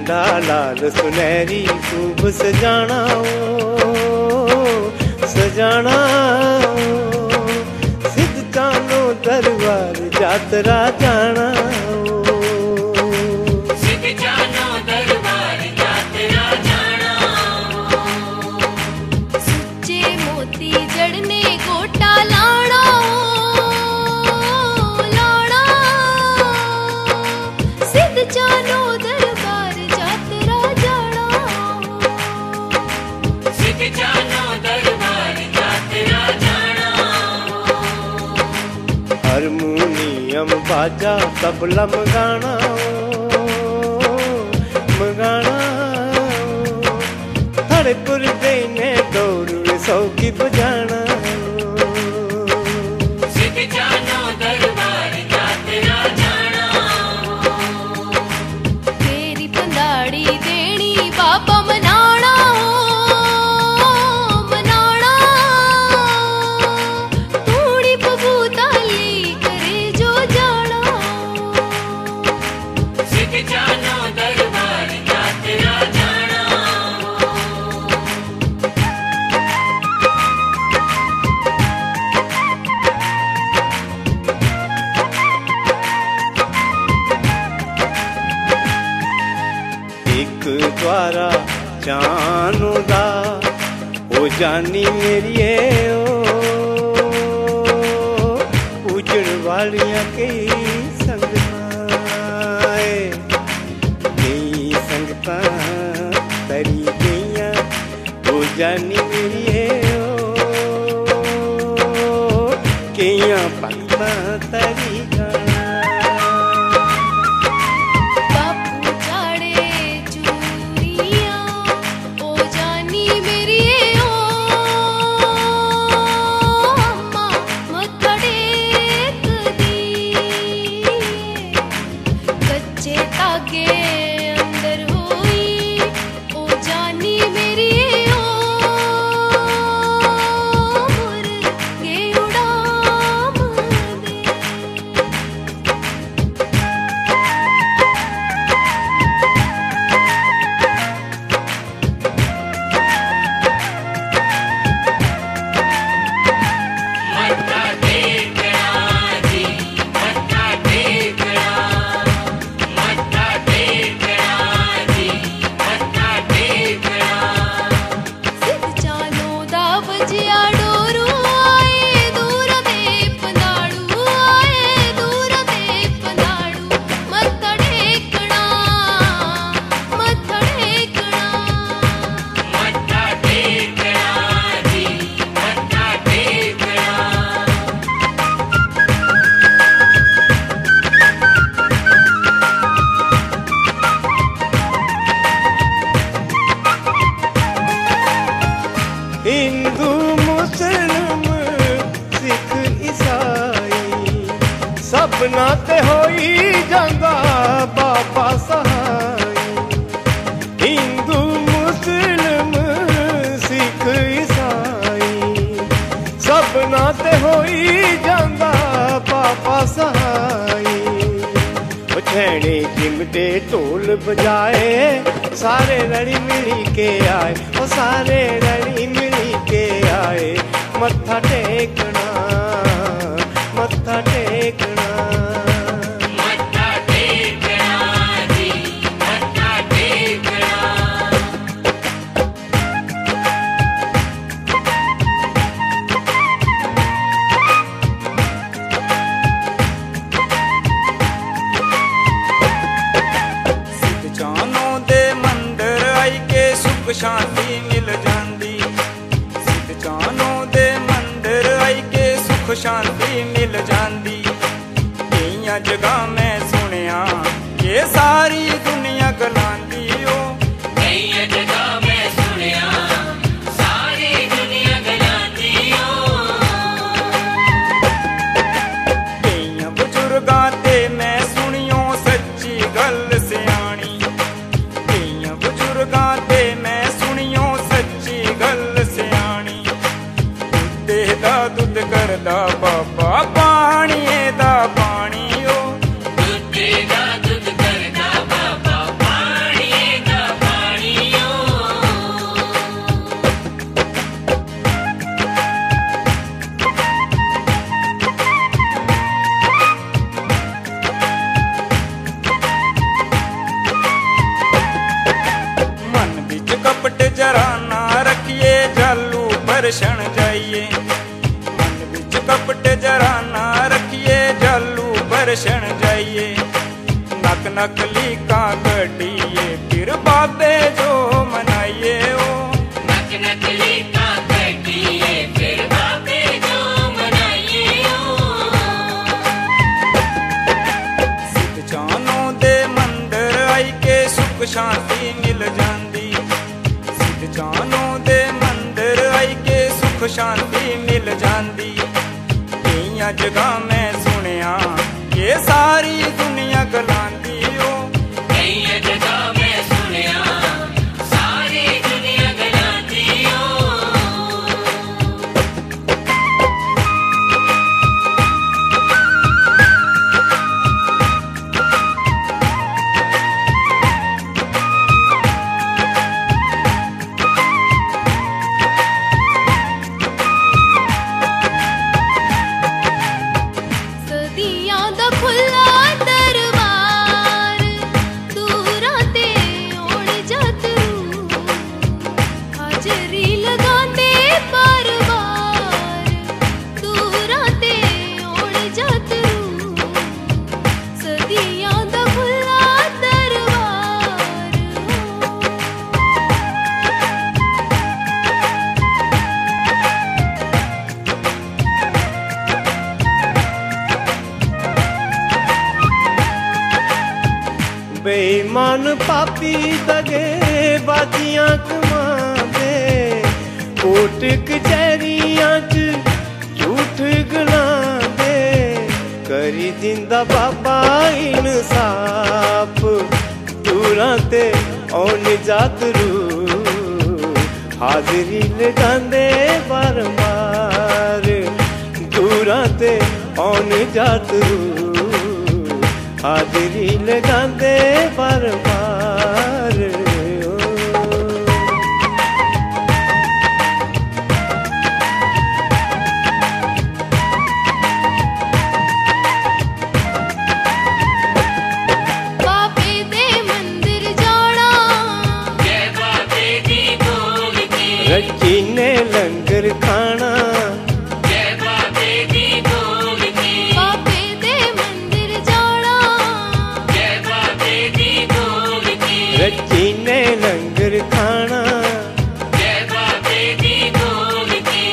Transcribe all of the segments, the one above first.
झंडा लाल सुनहरी खूब सजाना सजाना सिद्ध चानो दरबार यात्रा जाना सिद्ध चानो दरबार यात्रा जाना सुच्चे मोती जड़ने गोटा लाना लाना सिद्ध चानो दरबार यात्रा जाना सिद्ध चानो दरबार यात्रा जाना हारमोनियम बाजा तबला मगाना मगाना थड़े पुर देने डोरू सौकी बजाना सिद्ध चानो दरबार यात्रा जाना तेरी पंदाड़ी देनी बाबा मनाना मनाना थोड़ी बबूताली करे जो जाना सिद्ध चानो दरबार यात्रा जाना एक द्वारा जानो दा ओ जानी मेरी उजड़ वालियां कई संगतां कई संगतां तरी गईयां ओ जानी मेरी कईयां भगतां तरी जाना बापू चाड़े चूड़ियां ओ जानी मेरी अम्मा मत्था टेकदी कच्चे धागे अंदर होई ओ जानी मेरी मुर्गे उड़ाम दे मत्था टेकना जी मत्था टेकना मत्था टेकना जी मत्था टेकना सिद्ध चानो दा बजिया डोरू आए दूर दे पंदाड़ू आए दूर दे पंदाड़ू मत्था टेकना मत्था टेकना मत्था टेकना जी मत्था टेकना हिंदू मुस्लिम सिख ईसाई सब नाते होई जांदा बाबा सहाई हिंदू मुस्लिम सिख ईसाई सब नाते होई जांदा बाबा सहाई ओ छेड़े चिमटे ढोल बजाए सारे रली मिली के आए ओ सारे रली मिली के आए मत्था टेकना मत्था टेकना मत्था टेकना जी मत्था टेकना सिद्ध चानो दे मंदिर आई के सुख शांति मिल जांदी सिद्ध चानो दे मंदिर आई के सुख शांति मिल जांदी कईयां जगह मैं सुनिया ये सारी दुनिया गलांदी ओ कई जगह मैं सुनिया सारी दुनिया गलांदी हो कईयां बुजुर्गां ते मैं सुनियो सच्ची गल सियाणी कईयां बुजुर्गां ते मैं सुनियो सच्ची गल सियाणी दुद्धे दा दुध करदा बाबा पाणीए दा पानी ओ दुद्धे दा दुध करदा बाबा पाणीए घराना रखिए जालू बरसण जाइए नक नक लीका कटिए फिर बाबे जो मनाइए ओ नक नकली का कटिए फिर बाबे जो मनाइए सिद्ध चानों दे मंदिर आई के सुख शांति मिल जांदी सिद्ध चानों दे मंदिर आई के सुख शांति मिल जांदी कईयां जगह मैं सुनिया ये सारी दुनिया गलांदी ओ कई जगह मैं सुनिया सारी दुनिया गलाती हो ਸਦੀਆਂ ਦਾ ਖੁੱਲਾ ਦਰਬਾਰ ਦੂਰਾਂ ਤੇ ਓੜ ਜਤਰੂ ਹਾਜ਼ਰੀ ਲਗਾਉਂਦੇ ਬਾਰ-ਬਾਰ ਦੂਰਾਂ ਤੇ ਓੜ ਜਤਰੂ ਸਦੀਆਂ ਦਾ ਖੁੱਲਾ ਦਰਬਾਰ बेईमान पापी दगे बाजियां कमांदे कोर्ट कचहरियां च झूठ गलांदे करी दिंदा बाबा इंसाफ दूरां ते औन जातरू हाजरी लगांदे बार-बार दूरां ते औन जातरू हाजरी लगांदे बार-बार ਬਾਬੇ ਦੇ ਮੰਦਿਰ ਜਾਣਾ जय बाबे दी बोल की रची ने लंगर खाना जय बाबे दी बोल की ਬਾਬੇ ਦੇ ਮੰਦਿਰ ਜਾਣਾ जय बाबे दी बोल की रची ने लंगर खाना जय बाबे दी बोल की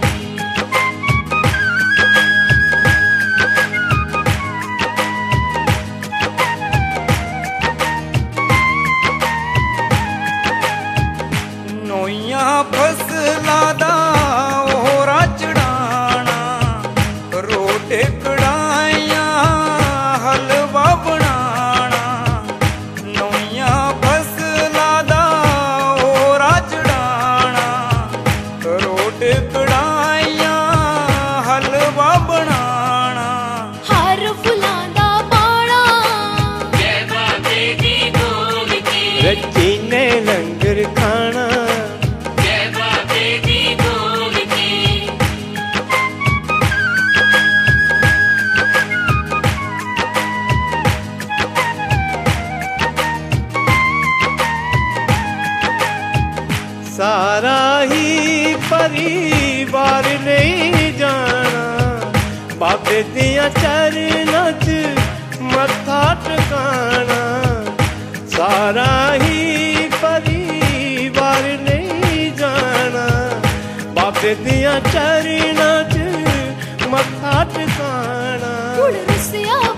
ਨੋਈਆਂ ਫਸਲਾਂ ਦਾ ਉਹਰਾ ਚੜਾਣਾ ਰੋਟੇ ਕੜਾਈਆਂ ਹਲਵਾ ਬਣਾਣਾ ਨੋਈਆਂ ਫਸਲਾਂ ਦਾ ਉਹਰਾ ਚੜਾਣਾ ਰੋਟੇ ਕੜਾਈਆਂ ਹਲਵਾ ਬਣਾਣਾ ਹਰ ਫੁੱਲਾਂ ਦਾ ਪਾਣਾ जय बाबे दी बोल की रची ने लंगर खाना जय बाबे दी बोल की सारा ही परिवार नहीं जाना बाबे दिया चरनां च मत्था टकाना सारा ही परिवार नहीं जाना बाबे दिया चरनां च मत्था टकाना ਹੁਣ ਰੁੱਸਿਆ